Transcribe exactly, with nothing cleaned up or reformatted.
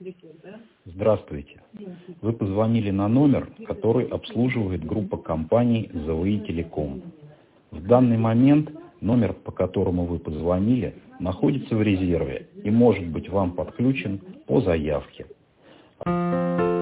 Здравствуйте. Вы позвонили на номер, который обслуживает группа компаний ЗВИ Телеком. В данный момент номер, по которому вы позвонили, находится в резерве и может быть вам подключен по заявке.